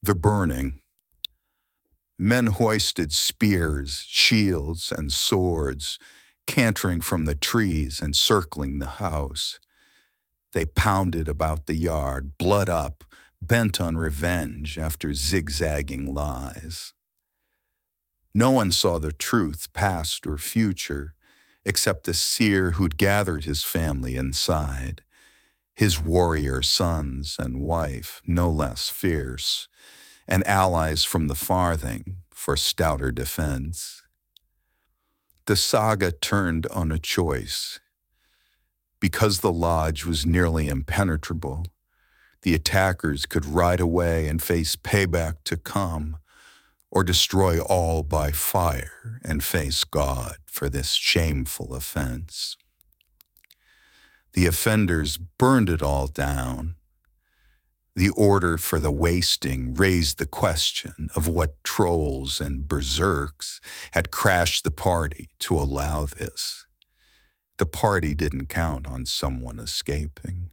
The burning. Men hoisted spears, shields, and swords, cantering from the trees and circling the house. They pounded about the yard, blood up, bent on revenge after zigzagging lies. No one saw the truth, past or future, except the seer who'd gathered his family inside, his warrior sons and wife, no less fierce, and allies from the farthing for stouter defense. The saga turned on a choice. Because the lodge was nearly impenetrable, the attackers could ride away and face payback to come, or destroy all by fire and face God for this shameful offense. The offenders burned it all down. The order for the wasting raised the question of what trolls and berserks had crashed the party to allow this. The party didn't count on someone escaping.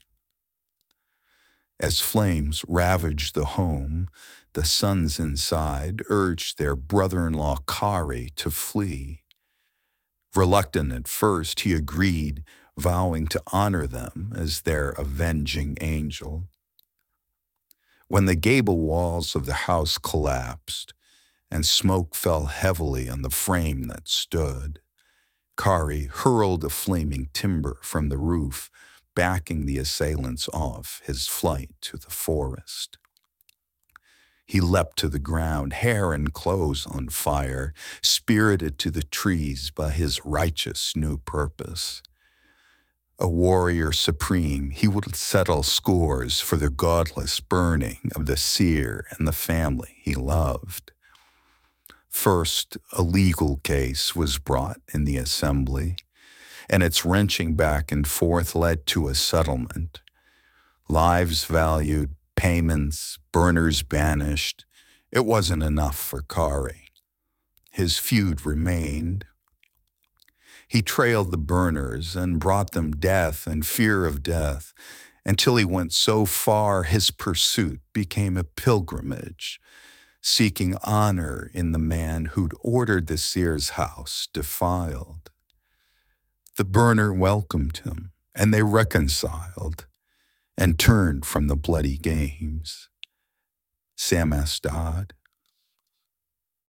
As flames ravaged the home, the sons inside urged their brother-in-law Kari to flee. Reluctant at first, he agreed, vowing to honor them as their avenging angel. When the gable walls of the house collapsed and smoke fell heavily on the frame that stood, Kari hurled a flaming timber from the roof, backing the assailants off his flight to the forest. He leapt to the ground, hair and clothes on fire, spirited to the trees by his righteous new purpose. A warrior supreme, he would settle scores for the godless burning of the seer and the family he loved. First, a legal case was brought in the assembly, and its wrenching back and forth led to a settlement. Lives valued, payments, burners banished. It wasn't enough for Kari. His feud remained. He trailed the burners and brought them death and fear of death until he went so far his pursuit became a pilgrimage, seeking honor in the man who'd ordered the seer's house defiled. The burner welcomed him, and they reconciled and turned from the bloody games. Sam Astad,